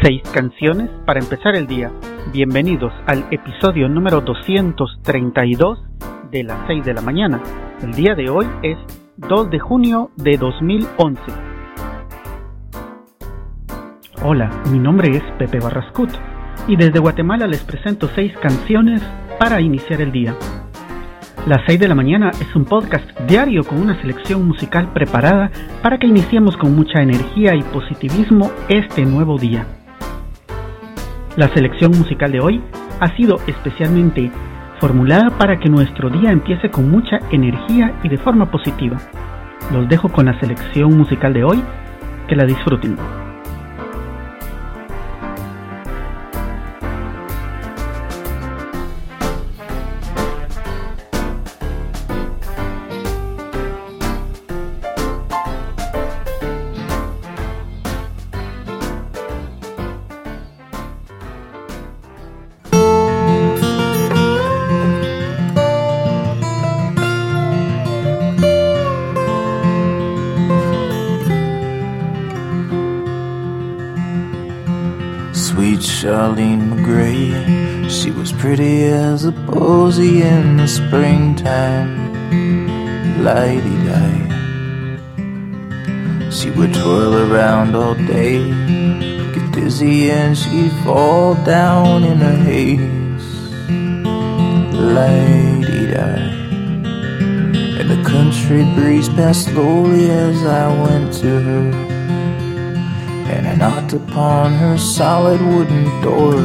6 canciones para empezar el día. Bienvenidos al episodio número 232 de las 6 de la mañana. El día de hoy es 2 de junio de 2011. Hola, mi nombre es Pepe Barrascut y desde Guatemala les presento 6 canciones para iniciar el día. Las 6 de la mañana es un podcast diario con una selección musical preparada para que iniciemos con mucha energía y positivismo este nuevo día. La selección musical de hoy ha sido especialmente formulada para que nuestro día empiece con mucha energía y de forma positiva. Los dejo con la selección musical de hoy, que la disfruten. Sweet Charlene McGray, she was pretty as a posy in the springtime, lighty-die. She would twirl around all day, get dizzy and she'd fall down in a haze, lighty-die. And the country breeze passed slowly as I went to her, and I knocked upon her solid wooden door.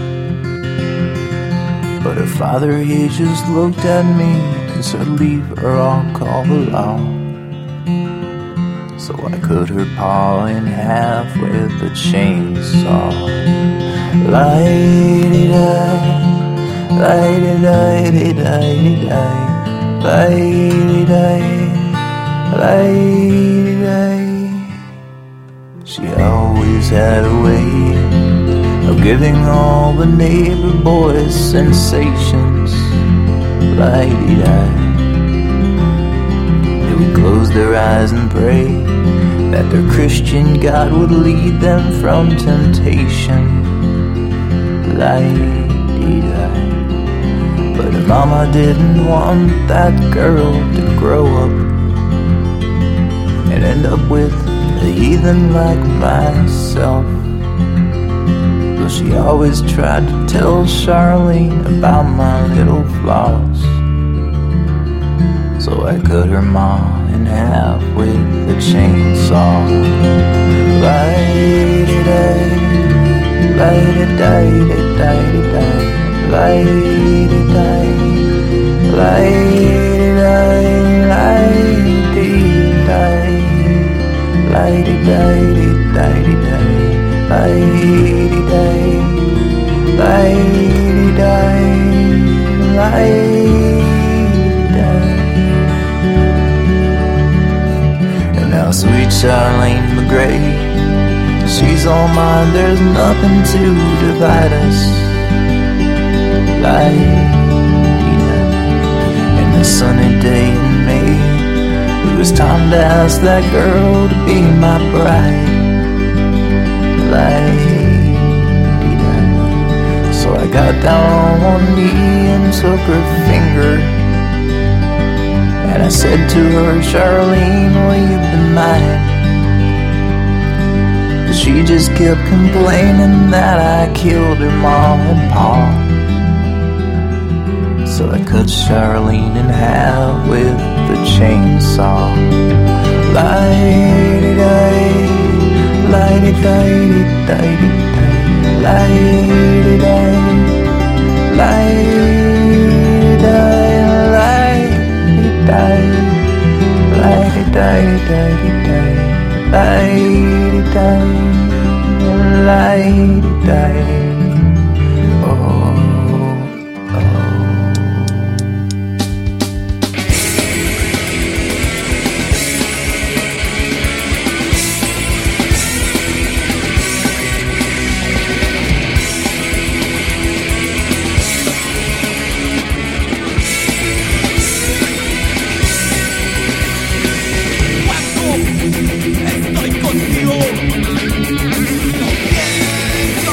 But her father, he just looked at me and said, "Leave her, I'll call the law." So I cut her paw in half with a chainsaw. Lighty-di, lighty-di-di-di-di, lighty-di, lighty-di. She always had a way of giving all the neighbor boys sensations, lighty-di. They would close their eyes and pray that their Christian God would lead them from temptation, lighty-di. But her mama didn't want that girl to grow up and end up with a heathen like myself. So she always tried to tell Charlene about my little flaws. So I cut her maw in half with a chainsaw. Lighty-di, lighty-di-di-di-di-di, lighty-di, lighty-di-di-di-di, lighty-di-di-di-di-di, lighty-di, lighty-di, lighty-di. And now sweet Charlene McGray, she's all mine, there's nothing to divide us, lighty-di. And the sunny day in May, it was time to ask that girl to be my bride, lighty-di. So I got down on one knee and took her finger, and I said to her, "Charlene, will you be mine?" But she just kept complaining that I killed her mom and pa. So I cut Charlene in half with the chainsaw. Lighty-di, lighty-di-di-di-di, lighty-di, lighty-di, lighty-di, lighty-di-di-di-di, lighty-di, lighty-di. Estoy contigo. No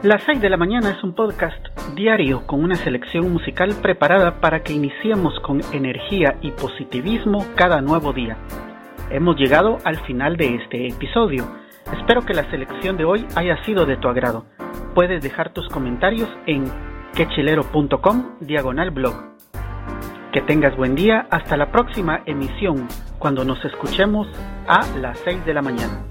Las 6 de la mañana es un podcast diario con una selección musical preparada para que iniciemos con energía y positivismo cada nuevo día. Hemos llegado al final de este episodio. Espero que la selección de hoy haya sido de tu agrado. Puedes dejar tus comentarios en quechilero.com/blog. Que tengas buen día. Hasta la próxima emisión, cuando nos escuchemos a las 6 de la mañana.